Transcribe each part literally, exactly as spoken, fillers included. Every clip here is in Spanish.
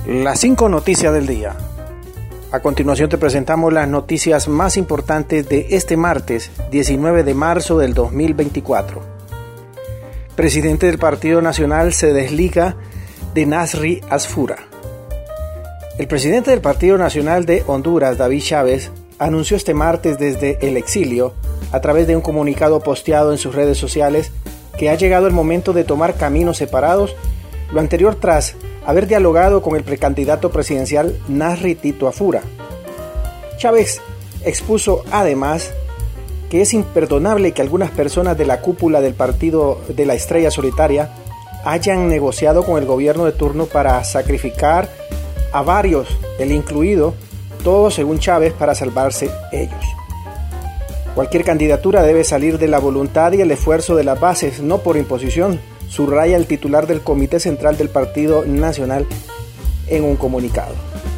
Las cinco noticias del día. A continuación te presentamos las noticias más importantes de este martes, diecinueve de marzo del dos mil veinticuatro. Presidente del Partido Nacional se desliga de Nasri Asfura. El presidente del Partido Nacional de Honduras, David Chávez, anunció este martes desde el exilio, a través de un comunicado posteado en sus redes sociales, que ha llegado el momento de tomar caminos separados, lo anterior tras haber dialogado con el precandidato presidencial Nasri Tito Afura. Chávez expuso además que es imperdonable que algunas personas de la cúpula del partido de la Estrella Solitaria hayan negociado con el gobierno de turno para sacrificar a varios, él incluido, todo según Chávez para salvarse ellos. Cualquier candidatura debe salir de la voluntad y el esfuerzo de las bases, no por imposición, subraya el titular del Comité Central del Partido Nacional en un comunicado.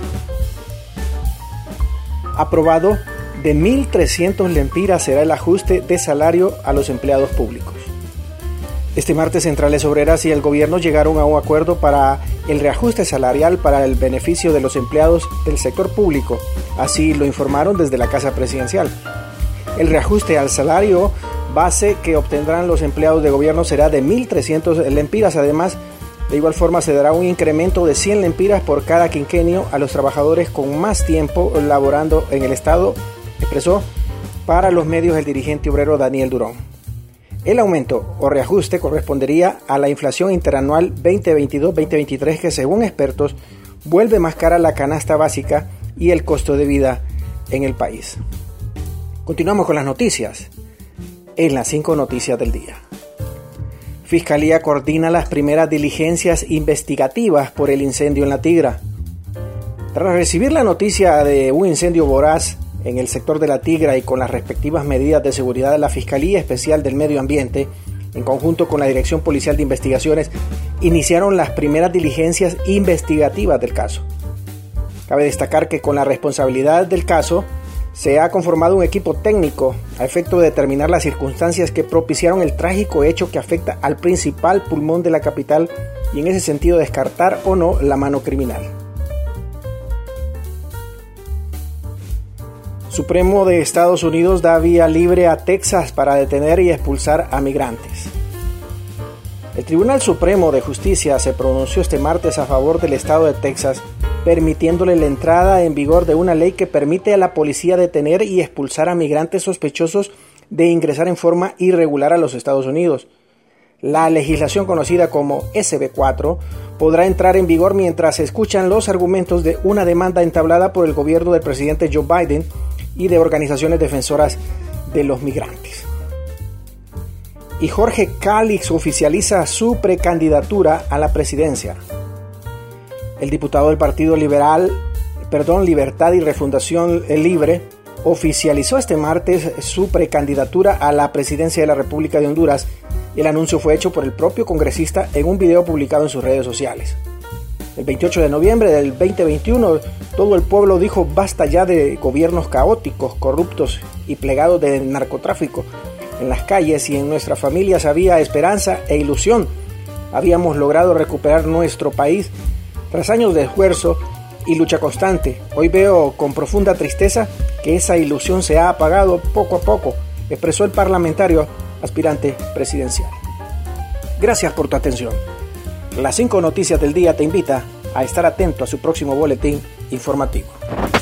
Aprobado, de mil trescientos lempiras será el ajuste de salario a los empleados públicos. Este martes Centrales Obreras y el gobierno llegaron a un acuerdo para el reajuste salarial para el beneficio de los empleados del sector público, así lo informaron desde la Casa Presidencial. El reajuste al salario base que obtendrán los empleados de gobierno será de mil trescientos lempiras. Además, de igual forma se dará un incremento de cien lempiras por cada quinquenio a los trabajadores con más tiempo laborando en el Estado, expresó para los medios el dirigente obrero Daniel Durón. El aumento o reajuste correspondería a la inflación interanual veinte veintidós veinte veintitrés, que según expertos vuelve más cara la canasta básica y el costo de vida en el país. Continuamos con las noticias. En las cinco noticias del día. Fiscalía coordina las primeras diligencias investigativas por el incendio en La Tigra. Tras recibir la noticia de un incendio voraz en el sector de La Tigra y con las respectivas medidas de seguridad de la Fiscalía Especial del Medio Ambiente, en conjunto con la Dirección Policial de Investigaciones, iniciaron las primeras diligencias investigativas del caso. Cabe destacar que con la responsabilidad del caso se ha conformado un equipo técnico a efecto de determinar las circunstancias que propiciaron el trágico hecho que afecta al principal pulmón de la capital y en ese sentido descartar o no la mano criminal. Supremo de Estados Unidos da vía libre a Texas para detener y expulsar a migrantes. El Tribunal Supremo de Justicia se pronunció este martes a favor del estado de Texas, permitiéndole la entrada en vigor de una ley que permite a la policía detener y expulsar a migrantes sospechosos de ingresar en forma irregular a los Estados Unidos. La legislación conocida como ese be cuatro podrá entrar en vigor mientras se escuchan los argumentos de una demanda entablada por el gobierno del presidente Joe Biden y de organizaciones defensoras de los migrantes. Y Jorge Calix oficializa su precandidatura a la presidencia. El diputado del Partido Liberal, perdón, Libertad y Refundación Libre oficializó este martes su precandidatura a la presidencia de la República de Honduras. El anuncio fue hecho por el propio congresista en un video publicado en sus redes sociales. El veintiocho de noviembre del veinte veintiuno, todo el pueblo dijo basta ya de gobiernos caóticos, corruptos y plegados de narcotráfico. En las calles y en nuestras familias había esperanza e ilusión. Habíamos logrado recuperar nuestro país tras años de esfuerzo y lucha constante. Hoy veo con profunda tristeza que esa ilusión se ha apagado poco a poco, expresó el parlamentario aspirante presidencial. Gracias por tu atención. Las cinco noticias del día te invita a estar atento a su próximo boletín informativo.